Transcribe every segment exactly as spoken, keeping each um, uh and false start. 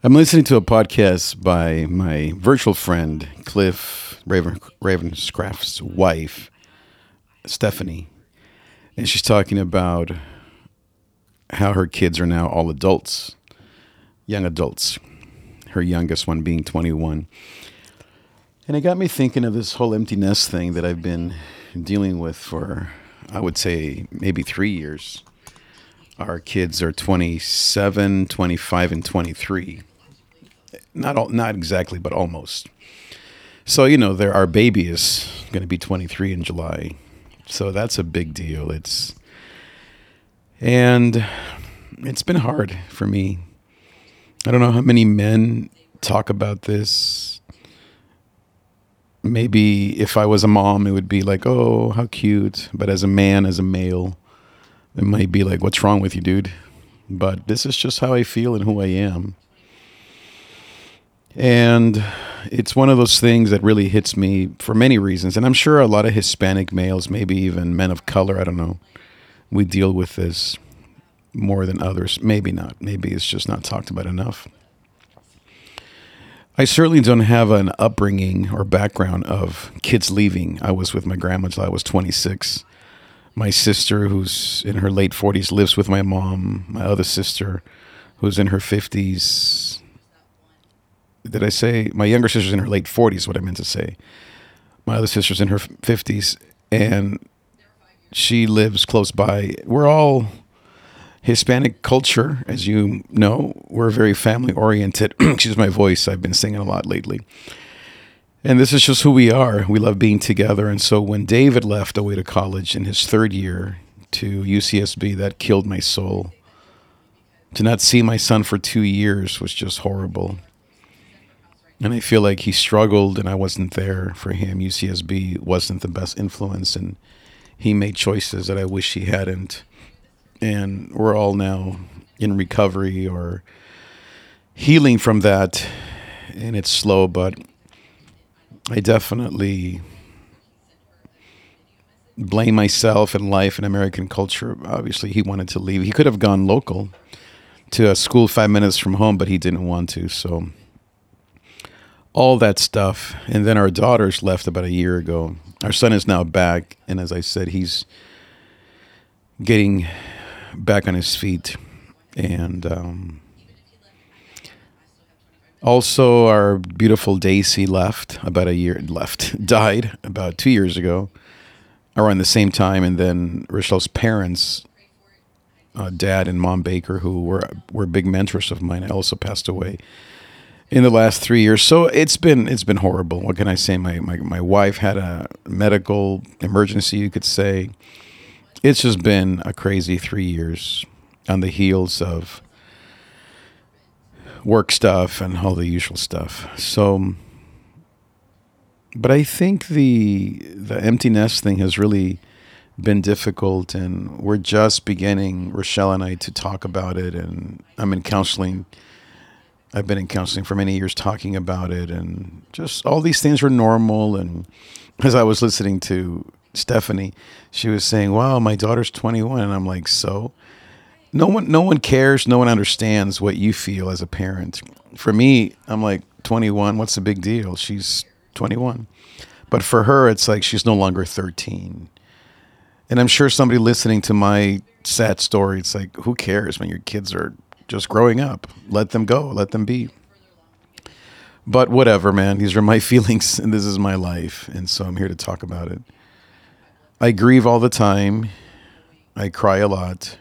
I'm listening to a podcast by my virtual friend, Cliff Raven, Ravenscraft's wife, Stephanie. And she's talking about how her kids are now all adults, young adults, her youngest one being twenty-one. And it got me thinking of this whole empty nest thing that I've been dealing with for, I would say, maybe three years. Our kids are twenty-seven, twenty-five, and twenty-three. Not all, not exactly, but almost. So, you know, there our baby is going to be twenty-three in July. So that's a big deal. It's and it's been hard for me. I don't know how many men talk about this. Maybe if I was a mom, it would be like, "Oh, how cute." But as a man, as a male, it might be like, "What's wrong with you, dude?" But this is just how I feel and who I am. And it's one of those things that really hits me for many reasons. And I'm sure a lot of Hispanic males, maybe even men of color, I don't know, we deal with this more than others. Maybe not. Maybe it's just not talked about enough. I certainly don't have an upbringing or background of kids leaving. I was with my grandma until I was twenty-six. My sister, who's in her late forties, lives with my mom. My other sister, who's in her fifties. Did I say my younger sister's in her late forties? What I meant to say. My other sister's in her fifties, and she lives close by. We're all Hispanic culture, as you know. We're very family oriented. Excuse my voice. I've been singing a lot lately. And this is just who we are. We love being together. And so when David left away to college in his third year to U C S B, that killed my soul. To not see my son for two years was just horrible. And I feel like he struggled and I wasn't there for him. U C S B wasn't the best influence, and he made choices that I wish he hadn't. And we're all now in recovery or healing from that. And it's slow, but I definitely blame myself and life and American culture. Obviously, he wanted to leave. He could have gone local to a school five minutes from home, but he didn't want to. So all that stuff. And then our daughters left about a year ago. Our son is now back. And as I said, he's getting back on his feet. And um, also our beautiful Daisy left about a year, left, died about two years ago, around the same time. And then Rochelle's parents, uh, dad and mom Baker, who were, were big mentors of mine, also passed away in the last three years. So it's been it's been horrible. What can I say? My, my my wife had a medical emergency, you could say. It's just been a crazy three years on the heels of work stuff and all the usual stuff. So, but I think the the empty nest thing has really been difficult, and we're just beginning, Rochelle and I, to talk about it. And I'm in counseling. I've been in counseling for many years talking about it, and just all these things were normal. And as I was listening to Stephanie, she was saying, "Wow, my daughter's twenty-one," and I'm like, "So, no one, no one cares, no one understands what you feel as a parent." For me, I'm like, twenty-one, what's the big deal? She's twenty-one, but for her, it's like she's no longer thirteen. And I'm sure somebody listening to my sad story, it's like, who cares when your kids are just growing up? Let them go, let them be. But whatever, man. These are my feelings, and this is my life, and so I'm here to talk about it. I grieve all the time. I cry a lot.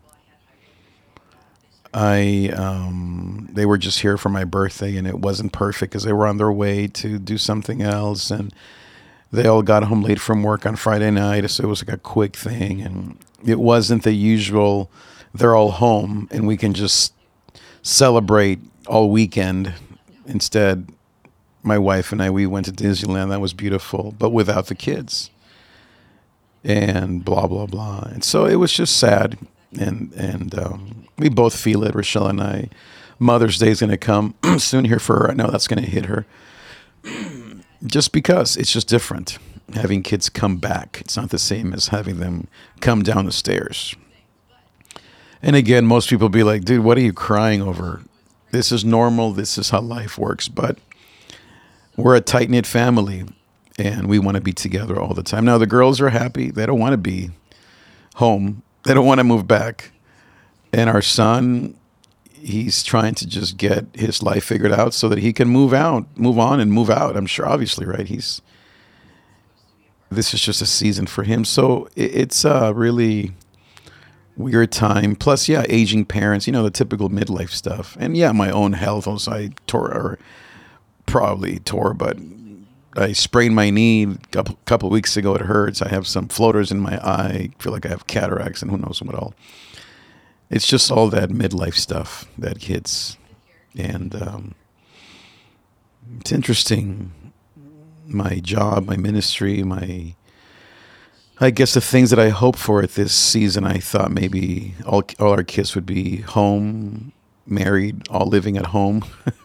I um, they were just here for my birthday, and it wasn't perfect because they were on their way to do something else, and they all got home late from work on Friday night, so it was like a quick thing, and it wasn't the usual. They're all home, and we can just celebrate all weekend. Instead, my wife and I, we went to Disneyland. That was beautiful, but without the kids. And blah, blah, blah. And so it was just sad. And and um, we both feel it, Rochelle and I. Mother's Day is going to come soon here for her. I know that's going to hit her. Just because it's just different. Having kids come back. It's not the same as having them come down the stairs. And again, most people be like, dude, what are you crying over? This is normal. This is how life works. But we're a tight knit family and we want to be together all the time. Now, the girls are happy. They don't want to be home, they don't want to move back. And our son, he's trying to just get his life figured out so that he can move out, move on and move out. I'm sure, obviously, right? He's, this is just a season for him. So it, it's a really weird time. Plus, yeah, aging parents, you know, the typical midlife stuff. And yeah, my own health. Also, I tore, or probably tore, but I sprained my knee a couple, couple of weeks ago. It hurts. I have some floaters in my eye. I feel like I have cataracts and who knows what all. It's just all that midlife stuff that hits. And um, it's interesting. My job, my ministry, my, I guess the things that I hoped for at this season, I thought maybe all, all our kids would be home, married, all living at home.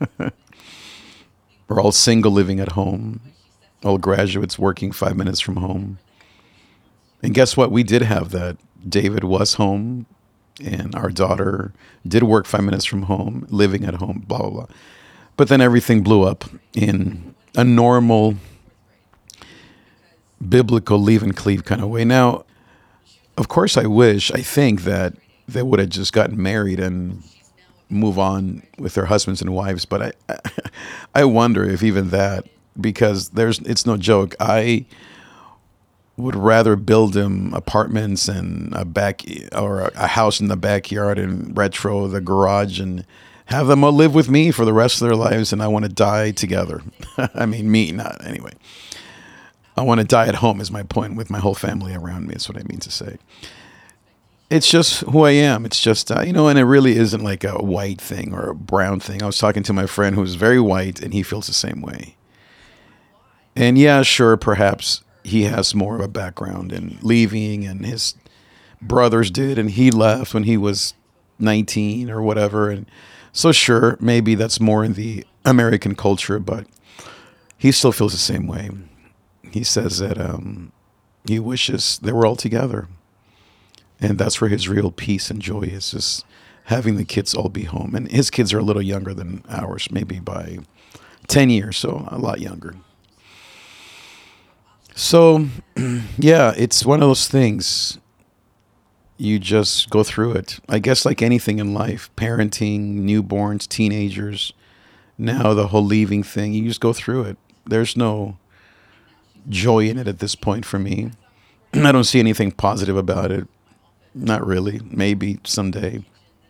Or all single living at home. All graduates working five minutes from home. And guess what? We did have that. David was home. And our daughter did work five minutes from home, living at home, blah, blah, blah. But then everything blew up in a normal, biblical leave and cleave kind of way. Now, of course, I wish, I think that they would have just gotten married and move on with their husbands and wives. But I, I wonder if even that, because there's, it's no joke. I would rather build them apartments and a back or a house in the backyard and retro the garage and have them all live with me for the rest of their lives. And I want to die together. I mean, me, not anyway. I want to die at home is my point, with my whole family around me. That's what I mean to say. It's just who I am. It's just, uh, you know, and it really isn't like a white thing or a brown thing. I was talking to my friend who's very white and he feels the same way. And yeah, sure, perhaps he has more of a background in leaving, and his brothers did, and he left when he was nineteen or whatever. And so sure, maybe that's more in the American culture, but he still feels the same way. He says that um, he wishes they were all together. And that's where his real peace and joy is, just having the kids all be home. And his kids are a little younger than ours, maybe by ten years, so a lot younger. So, yeah, it's one of those things. You just go through it. I guess like anything in life, parenting, newborns, teenagers, now the whole leaving thing, you just go through it. There's no joy in it at this point for me. I don't see anything positive about it. Not really. Maybe someday.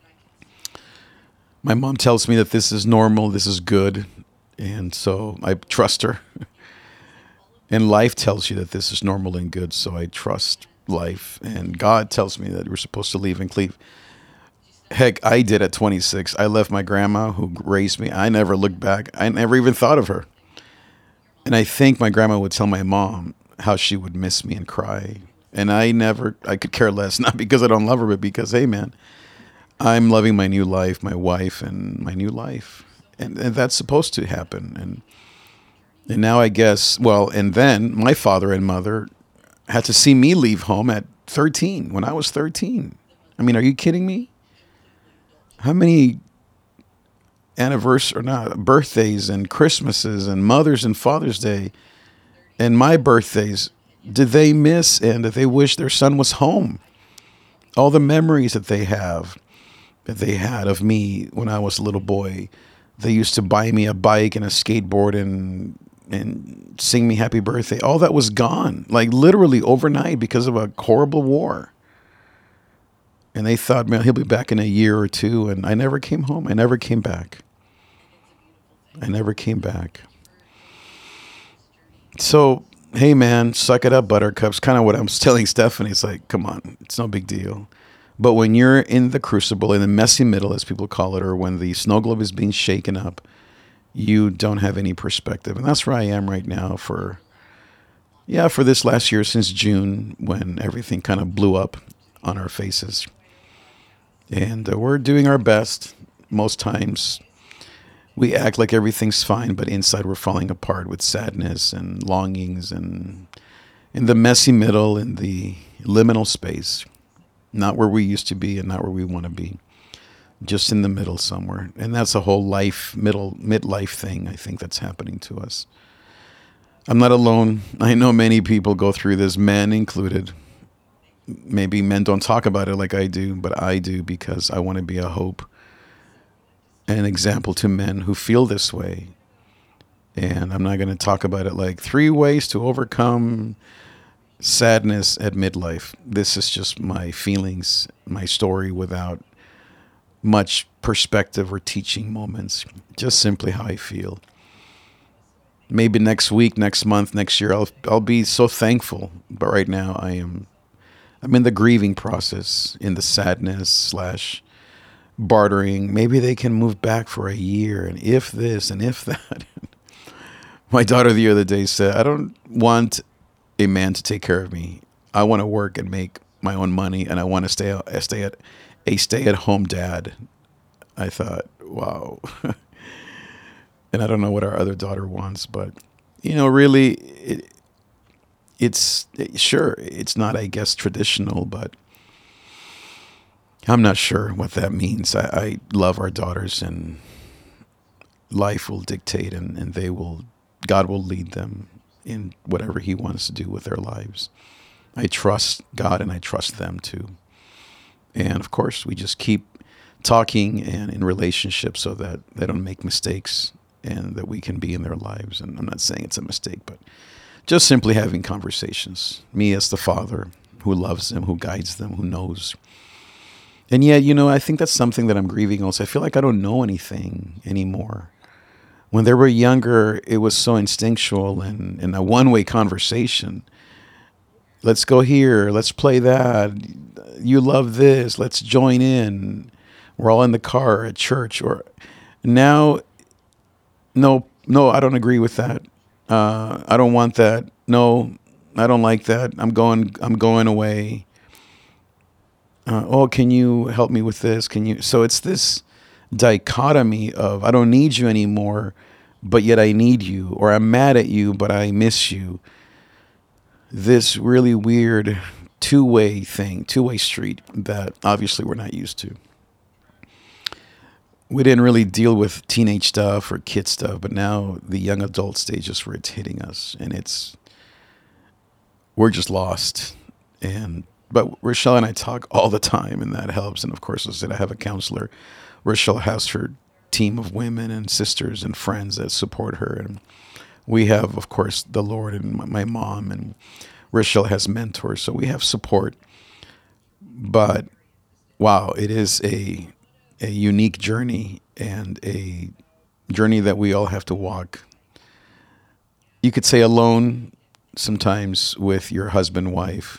My mom tells me that this is normal, this is good, and so I trust her. And life tells you that this is normal and good, so I trust life. And God tells me that we're supposed to leave and cleave. Heck, I did at twenty-six. I left my grandma who raised me. I never looked back. I never even thought of her. And I think my grandma would tell my mom how she would miss me and cry. And I never, I could care less, not because I don't love her, but because, hey, man, I'm loving my new life, my wife, and my new life. And, and that's supposed to happen. And and now I guess, well, and then my father and mother had to see me leave home at thirteen, when I was thirteen. I mean, are you kidding me? How many anniversaries, or not, birthdays and Christmases and Mother's and Father's Day and my birthdays did they miss, and that they wish their son was home? All the memories that they have, that they had of me when I was a little boy. They used to buy me a bike and a skateboard and and sing me happy birthday. All that was gone, like literally overnight, because of a horrible war. And they thought, man, he'll be back in a year or two. And I never came home. I never came back. I never came back. So, hey, man, suck it up, buttercups. Kind of what I was telling Stephanie. It's like, come on, it's no big deal. But when you're in the crucible, in the messy middle, as people call it, or when the snow globe is being shaken up, you don't have any perspective. And that's where I am right now for, yeah, for this last year, since June, when everything kind of blew up on our faces. And uh, we're doing our best. Most times we act like everything's fine, but inside we're falling apart with sadness and longings, and in the messy middle, in the liminal space, not where we used to be and not where we want to be. just in the middle somewhere. And that's a whole life, middle, midlife thing I think that's happening to us. I'm not alone. I know many people go through this, men included. Maybe men don't talk about it like I do, but I do because I want to be a hope, an example to men who feel this way. And I'm not going to talk about it like three ways to overcome sadness at midlife. This is just my feelings, my story without much perspective or teaching moments. Just simply how I feel. Maybe next week, next month, next year, I'll I'll be so thankful. But right now, I am I'm in the grieving process, in the sadness slash bartering. Maybe they can move back for a year, and if this and if that. My daughter the other day said, "I don't want a man to take care of me. I want to work and make my own money, and I want to stay stay at a stay at home dad." I thought, wow. And I don't know what our other daughter wants, but, you know, really, it, it's, sure, it's not, I guess, traditional, but I'm not sure what that means. I, I love our daughters, and life will dictate, and, and they will, God will lead them in whatever he wants to do with their lives. I trust God, and I trust them too. And of course, we just keep talking and in relationships so that they don't make mistakes, and that we can be in their lives. And I'm not saying it's a mistake, but just simply having conversations. Me as the father who loves them, who guides them, who knows. And yet, you know, I think that's something that I'm grieving also. I feel like I don't know anything anymore. When they were younger, it was so instinctual and, and a one-way conversation. Let's go here. Let's play that. You love this. Let's join in. We're all in the car at church. Or now, no, no, I don't agree with that. Uh, I don't want that. No, I don't like that. I'm going. I'm going away. Uh, oh, can you help me with this? Can you? So it's this dichotomy of I don't need you anymore, but yet I need you, or I'm mad at you, but I miss you. This really weird two-way thing, two-way street that obviously we're not used to. We didn't really deal with teenage stuff or kid stuff, but now the young adult stage is where it's hitting us, and it's we're just lost. And but Rochelle and I talk all the time, and that helps. And of course, as I said, I have a counselor. Rochelle has her team of women and sisters and friends that support her, and we have, of course, the Lord and my mom, and Rochelle has mentors, so we have support. But wow, it is a a unique journey, and a journey that we all have to walk. You could say alone, sometimes with your husband, wife,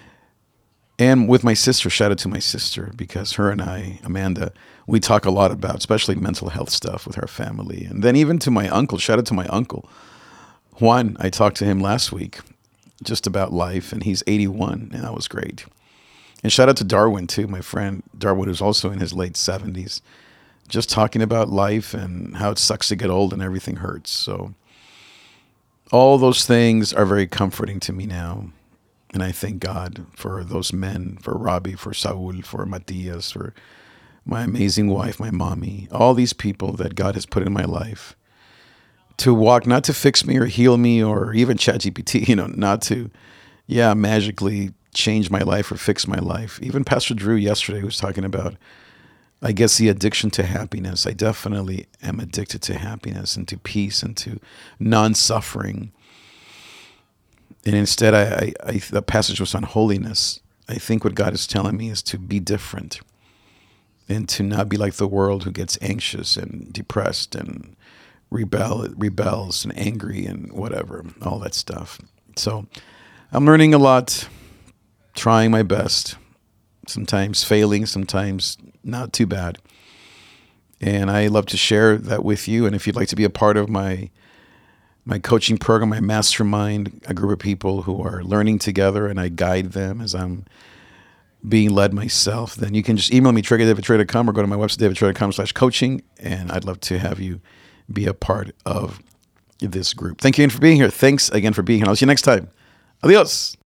and with my sister. Shout out to my sister, because her and I, Amanda, we talk a lot about, especially mental health stuff with our family. And then even to my uncle, shout out to my uncle, Juan. I talked to him last week just about life, and he's eighty-one, and that was great. And shout out to Darwin too, my friend Darwin, who's also in his late seventies, just talking about life and how it sucks to get old and everything hurts. So all those things are very comforting to me now. And I thank God for those men, for Robbie, for Saul, for Matias, for my amazing wife, my mommy, all these people that God has put in my life to walk, not to fix me or heal me or even ChatGPT, you know, not to, yeah, magically change my life or fix my life. Even Pastor Drew yesterday was talking about, I guess, the addiction to happiness. I definitely am addicted to happiness and to peace and to non-suffering. And instead, I, I, I the passage was on holiness. I think what God is telling me is to be different and to not be like the world, who gets anxious and depressed and rebel, rebels and angry and whatever, all that stuff. So I'm learning a lot, trying my best, sometimes failing, sometimes not too bad. And I love to share that with you. And if you'd like to be a part of my my coaching program, my mastermind, a group of people who are learning together, and I guide them as I'm being led myself, then you can just email me, trigger david trey dot com, or go to my website, david trey dot com slash coaching, and I'd love to have you be a part of this group. Thank you again for being here. Thanks again for being here. I'll see you next time. Adios.